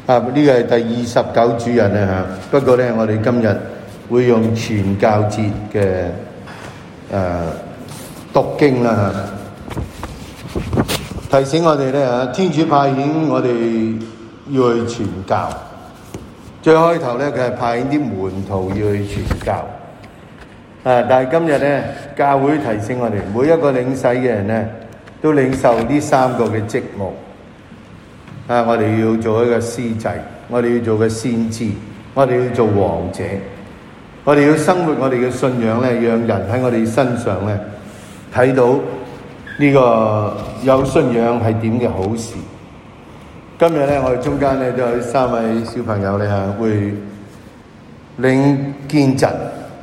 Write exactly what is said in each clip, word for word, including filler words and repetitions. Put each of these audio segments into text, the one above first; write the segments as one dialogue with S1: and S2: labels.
S1: 啊，呢個係第二十九主日啊嚇。不過咧，我哋今日會用傳教節嘅誒讀經啦嚇，提醒我哋咧嚇，天主派遣我哋要去傳教。最開頭咧，佢係派遣啲門徒要去傳教。啊，但係今日咧，教會提醒我哋，每一個領洗嘅人咧，都領受呢三個嘅職務。啊，我哋要做一個司祭，我哋要做個先知，我哋要做王者，我哋要生活我哋嘅信仰咧，讓人喺我哋身上咧睇到呢個有信仰係點嘅好事。今日咧，我哋中間咧都有三位小朋友咧嚇會領堅振，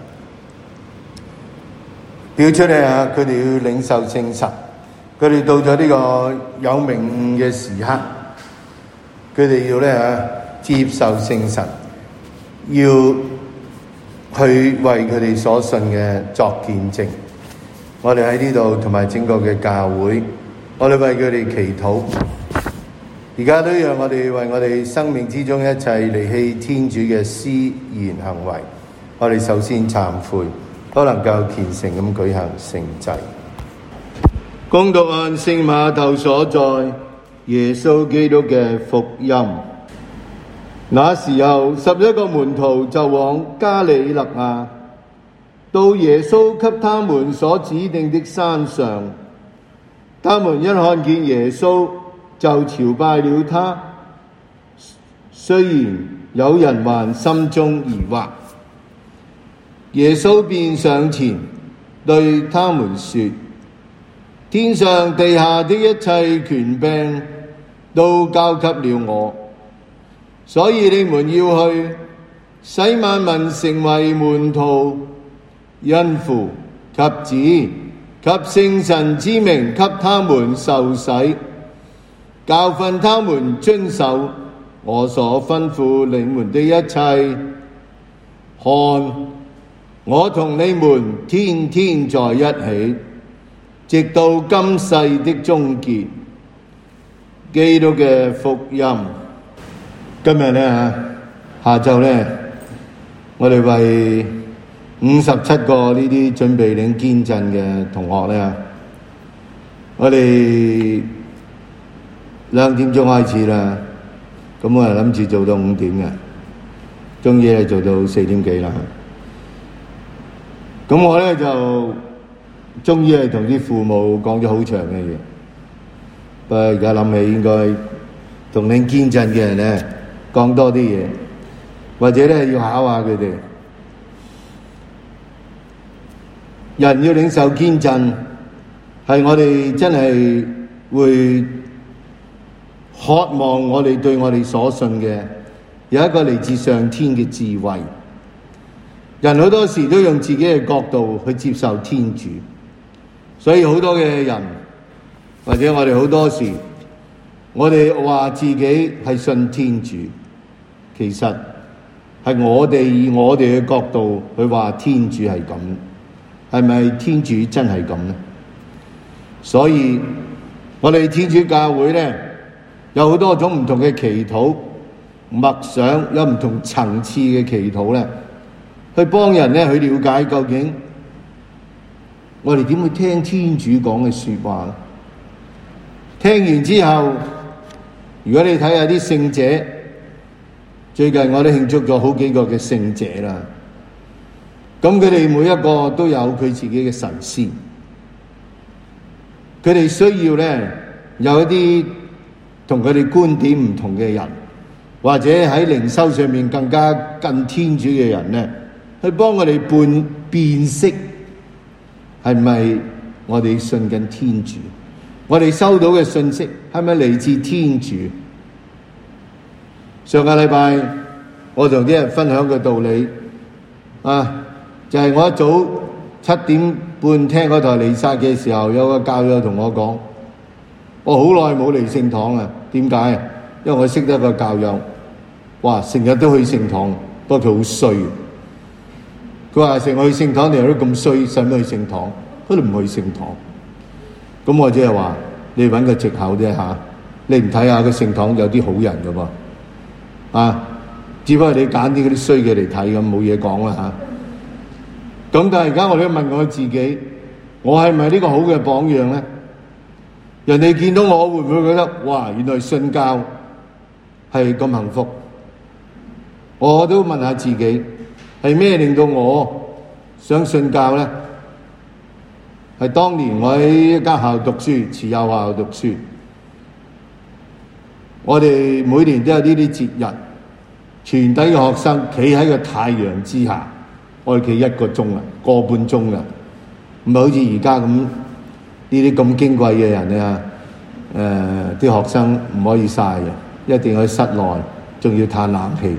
S1: 表出嚟嚇佢哋要領受聖神，佢哋到咗呢個有名嘅時刻。佢哋要咧嚇接受聖神，要去為佢哋所信嘅作見證。我哋喺呢度同埋整個嘅教會，我哋為佢哋祈禱。而家都讓我哋為我哋生命之中一切離棄天主嘅思言行為，我哋首先懺悔，都能夠虔誠咁舉行聖祭。恭讀按聖瑪竇所載耶穌基督嘅福音。那時候，十一個門徒就往加里肋亞，到耶穌給他們所指定的山上。他們一看見耶穌，就朝拜了他。雖然有人還心中疑惑，耶穌便上前對他們說：天上地下的一切權柄都交給了我，所以你們要去，使萬民成為門徒，因父及子及聖神之名給他們受洗，教訓他們遵守我所吩咐你們的一切。看，我同你們天天在一起，直到今世的終結。基督嘅福音。今日呢，下晝呢，我哋為五十七個呢啲準備領堅振嘅同學呢，我哋兩點鐘開始啦，咁我係諗住做到五點嘅，終於係做到四點幾啦。咁我呢，就終於係同啲父母講咗好長嘅嘢，不過而家諗起應該同領堅振嘅人呢講多啲嘢，或者呢要考下佢哋。人要領受堅振，係我哋真係會渴望我哋對我哋所信嘅有一個嚟自上天嘅智慧。人好多時都用自己嘅角度去接受天主，所以好多嘅人或者我哋好多時，我哋話自己係信天主，其實係我哋以我哋嘅角度去話天主係咁，係咪天主真係咁呢？所以我哋天主教會呢，有好多種唔同嘅祈禱默想，有唔同層次嘅祈禱呢，去幫人呢去了解究竟我哋點會聽天主講嘅說話呢？聽完之後，如果你睇下啲聖者，最近我哋慶祝咗好幾個嘅聖者啦，咁佢哋每一個都有佢自己嘅神仙，佢哋需要呢有一啲同佢哋觀點唔同嘅人，或者喺靈修上面更加近天主嘅人呢，去幫我哋辨辨識係咪我哋信緊天主，我哋收到嘅信息係咪嚟自天主。上個禮拜我同啲人分享嘅道理啊，就係、是、我一早七點半聽嗰台彌撒嘅時候，有個教友同我講，我好耐冇嚟聖堂啦。點解？因為我識得個教友，哇，成日都去聖堂，不過佢好衰。佢話成日去聖堂，你又都咁衰，使乜去聖堂？佢都唔去聖堂。咁我即係話，你揾個藉口啫嚇，你唔睇下個聖堂有啲好人噶噃。 啊！只不過你揀啲嗰啲衰嘅嚟睇，咁冇嘢講啦嚇。咁但係而家我哋問我自己，我係咪呢個好嘅榜樣咧？人哋見到我會唔會覺得哇，原來信教係咁幸福？我都問下自己，係咩令到我想信教咧？係當年我喺一間學校讀書，慈幼學校讀書，我哋每年都有呢啲節日，全體嘅學生企喺個太陽之下，我哋企一個鐘啊，個半鐘啊，唔係好似而家咁呢啲咁矜貴嘅人啊，誒、呃、啲學生唔可以曬嘅，一定要喺室內，仲要嘆冷氣。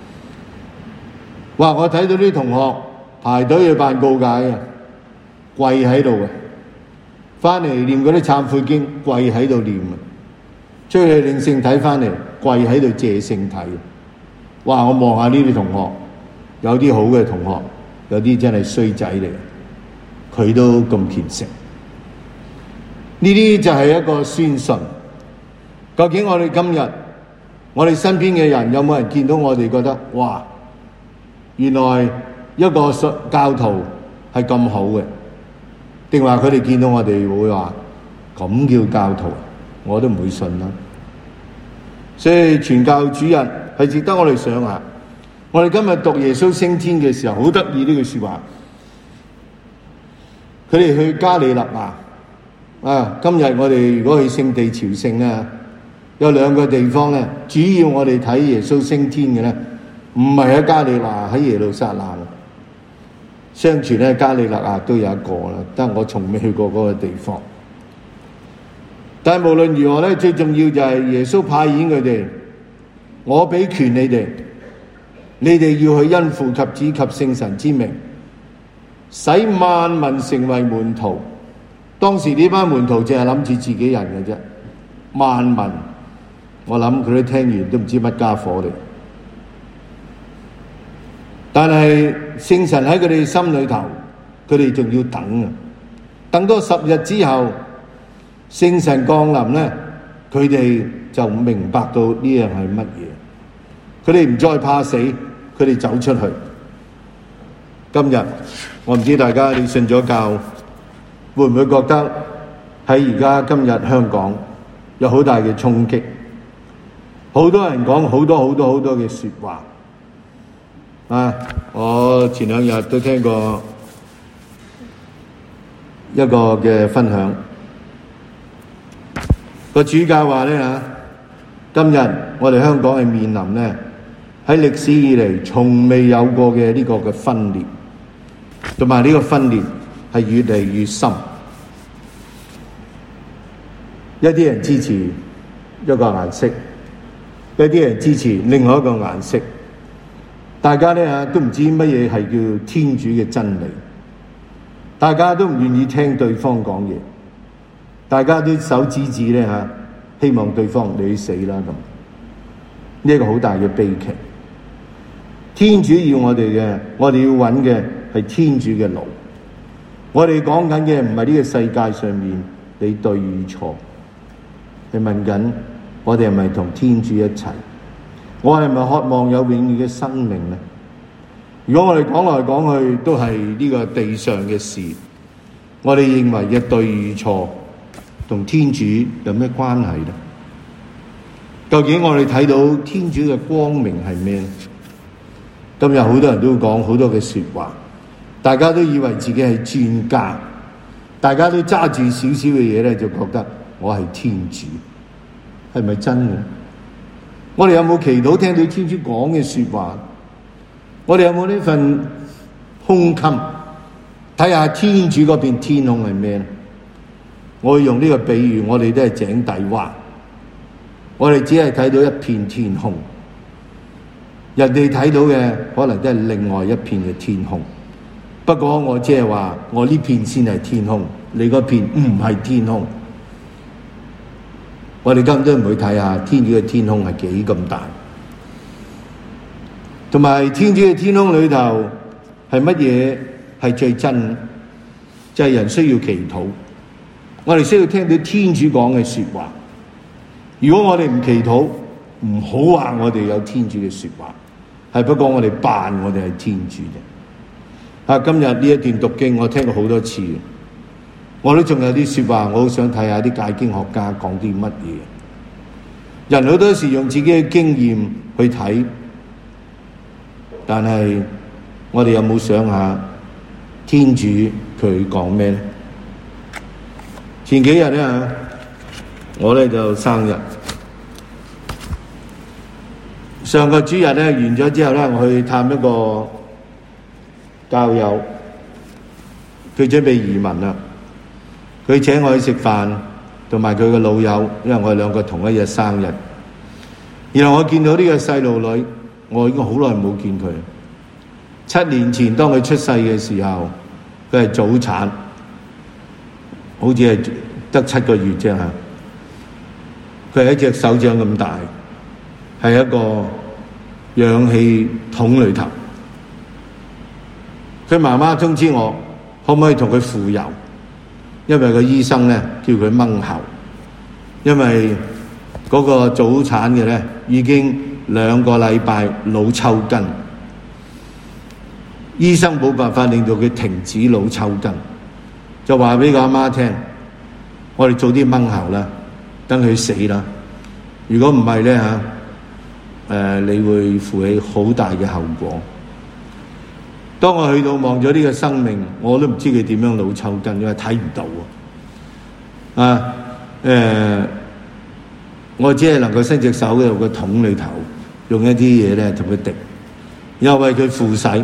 S1: 哇！我睇到啲同學排隊去辦告解嘅，跪喺度嘅，翻嚟念嗰啲懺悔經，跪喺度念啊，出去領聖體翻嚟，跪喺度謝聖體。哇！我望下呢啲同學，有啲好嘅同學，有啲真係衰仔嚟，佢都咁虔誠。呢啲就係一個宣信。究竟我哋今日，我哋身邊嘅人有冇人見到我哋覺得哇？原來一個教徒係咁好嘅，定話佢哋見到我哋會話咁叫教徒，我都唔會信啦。所以傳教主日係值得我哋想下。我哋今日讀耶穌升天嘅時候，好得意呢句說話。佢哋去加里肋亞啊，今日我哋如果去聖地朝聖咧，有兩個地方咧，主要我哋睇耶穌升天嘅咧。唔係喺加里肋亞，喺耶路撒冷。相傳咧，加里肋亞都有一個啦，但係我從未去過嗰個地方。但係無論如何咧，最重要就係耶穌派遣佢哋，我俾權你哋，你哋要去因父及子及聖神之名，使萬民成為門徒。當時呢班門徒淨係諗住自己人嘅啫，萬民，我諗佢都聽完都唔知乜家伙嚟。但係聖神喺佢哋心裏頭，佢哋仲要等啊！等多十日之後，聖神降臨咧，佢哋就明白到呢樣係乜嘢。佢哋唔再怕死，佢哋走出去。今日我唔知大家你信咗教，會唔會覺得喺而家今日香港有好大嘅衝擊？好多人講好多好多好多嘅說話。啊！我前兩日都聽過一個嘅分享，個主教話咧嚇，今日我哋香港係面臨咧喺歷史以嚟從未有過嘅呢個嘅分裂，同埋呢個分裂係越嚟越深。一啲人支持一個顏色，一啲人支持另外一個顏色。大家咧嚇都唔知乜嘢係叫天主嘅真理，大家都唔願意聽對方講嘢，大家都手指指咧嚇，希望對方你去死啦咁。呢一個好大嘅悲劇。天主要我哋嘅，我哋要揾嘅係天主嘅路。我哋講緊嘅唔係呢個世界上面你對與錯，你問緊我哋係咪同天主一齊？我係咪渴望有永遠嘅生命呢？如果我哋講來講去都係呢個地上嘅事，我哋認為嘅對與錯同天主有咩關係呢？究竟我哋睇到天主嘅光明係咩呢？今日好多人都講好多嘅說話，大家都以為自己係專家，大家都揸住少少嘅嘢咧，就覺得我係天主，係咪真嘅？我哋有冇祈禱聽到天主講嘅說話？我哋有冇呢份胸襟睇下天主嗰邊天空係咩呢？我會用呢個比喻，我哋都係井底蛙，我哋只係睇到一片天空，人哋睇到嘅可能都係另外一片嘅天空。不過我即係話，我呢片先係天空，你嗰片唔係天空。我哋今日都唔去睇下天主嘅天空係幾咁大，同埋天主嘅天空裏頭係乜嘢係最真？就係人需要祈禱，我哋需要聽到天主講嘅說話。如果我哋唔祈禱， 唔好話我哋有天主嘅說話，係不過我哋扮我哋係天主啫。啊，今日呢一段讀經我聽過好多次，我都仲有啲說話，我好想睇下啲解經學家講啲乜嘢。人好多時用自己嘅經驗去睇，但係我哋有冇想下天主佢講咩呢？前幾日咧，我咧就生日。上個主日咧完咗之後咧，我去探一個教友，佢準備移民啦。佢請我去食飯，同埋佢嘅老友，因為我哋兩個同一日生日。然後我見到呢個細路女，我已經好耐冇見佢。七年前當佢出世嘅時候，佢係早產，好似係得七個月啫嚇。佢係一隻手掌咁大，係一個氧氣筒裏頭。佢媽媽通知我，可唔可以同佢傅油？因為個醫生咧叫佢掹喉，因為嗰個早產嘅咧已經兩個禮拜腦抽筋，醫生冇辦法令到佢停止腦抽筋，就話俾個阿媽聽：我哋早啲掹喉啦，等佢死啦。如果唔係咧嚇，誒你會負起好大嘅後果。當我去到望咗呢個生命，我都唔知佢點樣腦抽筋，因為睇唔到啊！啊誒、呃，我只係能夠伸隻手喺個桶裏頭，用一啲嘢咧同佢滴，然後為佢付洗。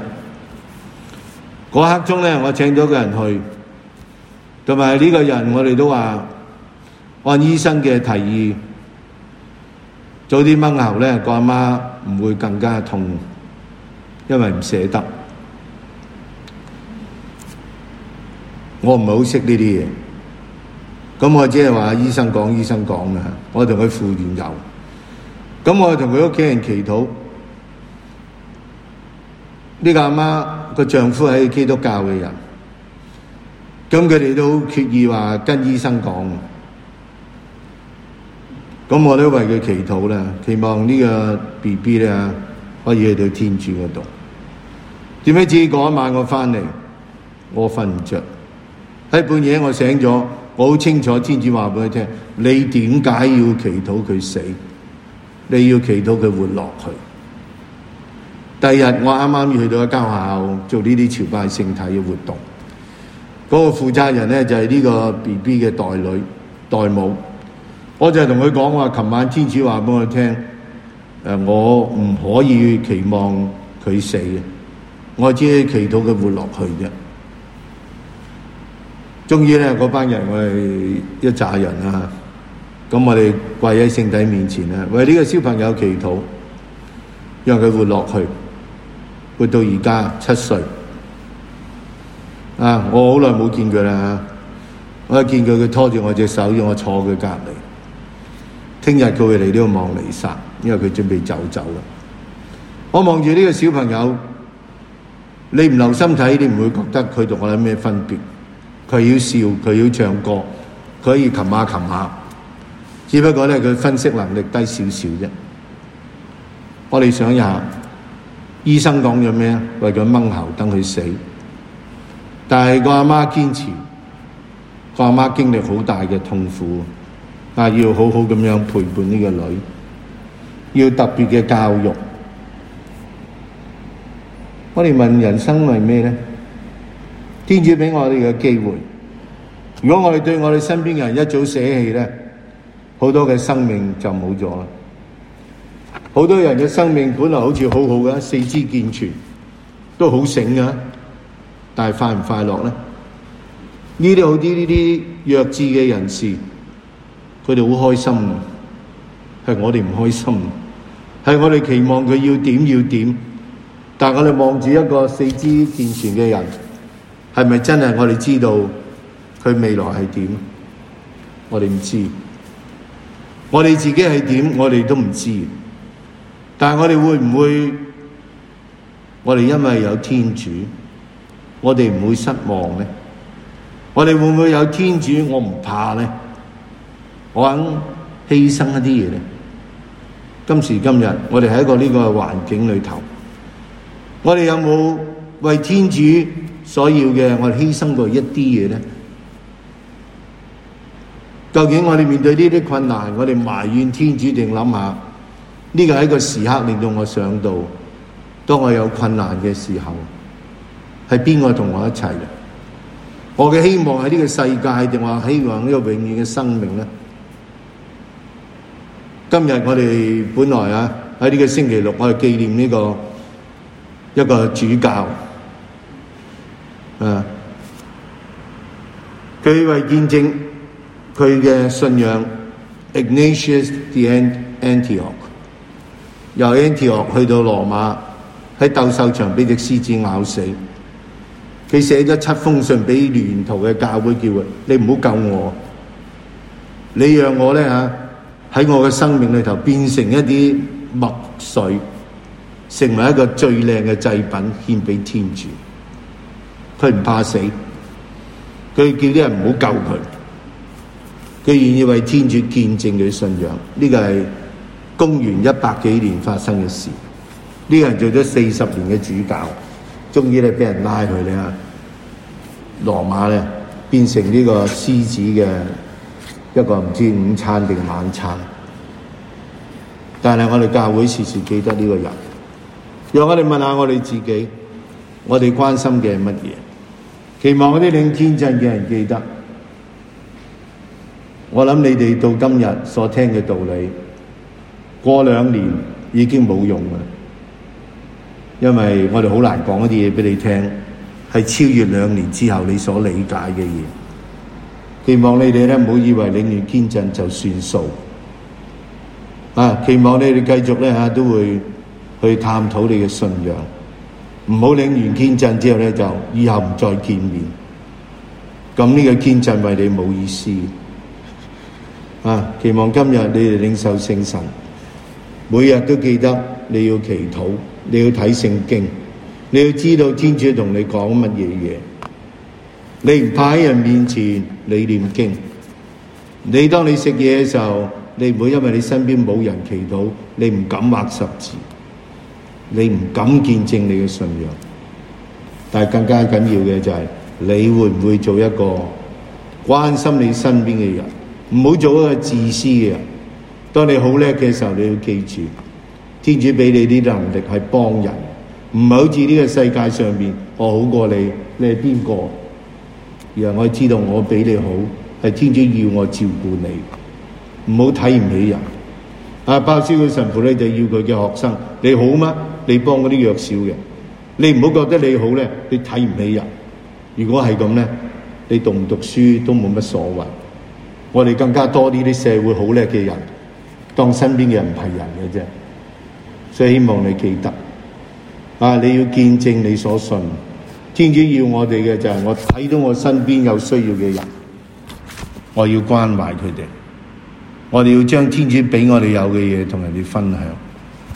S1: 嗰刻鐘咧，我請咗個人去，同埋呢個人我哋都話按醫生嘅提議，早啲掹喉咧，個阿媽唔會更加痛，因為唔捨得。我唔係好識呢啲嘢，咁我只係話醫生講，醫生講啦。我同佢付完油，咁我同佢屋企人祈禱。呢個阿媽個丈夫係基督教嘅人，咁佢哋都決意話跟醫生講。咁我都為佢祈禱啦，期望呢個 B B 咧可以去到天主嗰度。點解知嗰一晚我翻嚟，我瞓唔着。喺半夜我醒咗，我好清楚天主話俾佢聽：你點解要祈禱佢死？你要祈禱佢活落去。第二日我啱啱要去到一間學校做呢啲朝拜聖體嘅活動，嗰、那個負責人咧就係、是、呢個 B B 嘅代女代母，我就係同佢講話：琴晚天主話俾我聽，誒我唔可以期望佢死嘅，我只係祈禱佢活落去啫。終於咧，嗰班人我哋一紮人啊，咁我哋跪喺聖體面前啊，為呢個小朋友祈禱，讓佢活落去，活到而家七歲。啊，我好耐冇見佢啦，我一見佢，佢拖住我隻手，要我坐佢隔離。聽日佢會嚟呢度望彌撒，因為佢準備走走啦。我望住呢個小朋友，你唔留心睇，你唔會覺得佢同我有咩分別。佢要笑，佢要唱歌，佢可以擒下擒下，只不過咧佢分析能力低少少啫。我哋想一下，醫生講咗咩？為佢掹喉，等佢死。但係個阿媽堅持，個阿媽經歷好大嘅痛苦，啊，要好好咁樣陪伴呢個女，要特別嘅教育。我哋問人生係咩咧？天主俾我哋嘅機會，如果我哋對我哋身邊嘅人一早捨棄咧，好多嘅生命就冇咗啦。好多人嘅生命本來好似好好嘅，四肢健全，都好醒嘅，但係快唔快樂咧？呢啲好啲呢啲弱智嘅人士，佢哋好開心，係我哋唔開心，係我哋期望佢要點要點，但係我哋望住一個四肢健全嘅人。係咪真係我哋知道佢未來係點？我哋唔知，我哋自己係點，我哋都唔知。但係我哋會唔會？我哋因為有天主，我哋唔會失望呢？我哋會唔會有天主？我唔怕呢？我肯犧牲一啲嘢呢？ 今時今日，我哋喺一個呢個環境裏頭，我哋有冇為天主所要嘅，我哋犧牲過一啲嘢呢？究竟我哋面對呢啲困難，我哋埋怨天主定諗下呢個係一個時刻令到我想到，當我有困難嘅時候，係邊個同我一齊嘅？我嘅希望喺呢個世界，定話希望呢個永遠嘅生命呢？今日我哋本來啊喺呢個星期六，我哋紀念呢個一個主教，啊，佢為見證佢嘅信仰 Ignatius de Antioch， 由 Antioch 去到羅馬，喺鬥獸場俾隻獅子咬死。佢寫咗七封信俾沿途嘅教會，叫佢你唔好救我，你讓我咧嚇喺我嘅生命裏頭變成一啲麥穗，成為一個最靚嘅祭品獻俾天主。佢唔怕死，佢叫啲人唔好救佢。佢願意為天主見證佢信仰，呢個係公元一百幾年發生嘅事。呢個人做咗四十年嘅主教，終於咧俾人拉佢咧，羅馬咧變成呢個獅子嘅一個唔知午餐定晚餐。但係我哋教會時時記得呢個人，讓我哋問下我哋自己，我哋關心嘅係乜嘢？期望嗰啲領天震嘅人記得。我諗你哋到今日所聽嘅道理，過兩年已經冇用啦，因為我哋好難講一啲嘢俾你聽，係超越兩年之後你所理解嘅嘢。希望你哋咧唔好以為領完天震就算數，啊！期望你哋繼續咧嚇都會去探討你嘅信仰，唔好領完天震之後咧就以後唔再見面，咁呢個天震為你冇意思。啊！期望今日你哋領受聖神，每日都記得你要祈禱，你要睇聖經，你要知道天主同你講乜嘢嘢。你唔怕喺人面前你念經，你當你食嘢嘅時候，你唔會因為你身邊冇人祈禱，你唔敢畫十字，你唔敢見證你嘅信仰。但係更加緊要嘅就係，你會唔會做一個關心你身邊嘅人？唔好做一個自私嘅人。當你好叻嘅時候，你要記住，天主俾你啲能力係幫人，唔係好似呢個世界上面我好過你，你係邊個？而係我知道我比你好，係天主要我照顧你，唔好睇唔起人。啊，鮑思高神父咧就要佢嘅學生，你好嗎？你幫嗰啲弱小嘅，你唔好覺得你好咧，你睇唔起人。如果係咁咧，你讀唔讀書都冇乜所謂。我哋更加多呢啲社會好叻嘅人，當身邊嘅人唔係人嘅啫。所以希望你記得，啊，你要見證你所信。天主要我哋嘅就係我睇到我身邊有需要嘅人，我要關懷佢哋。我哋要將天主俾我哋有嘅嘢同人哋分享。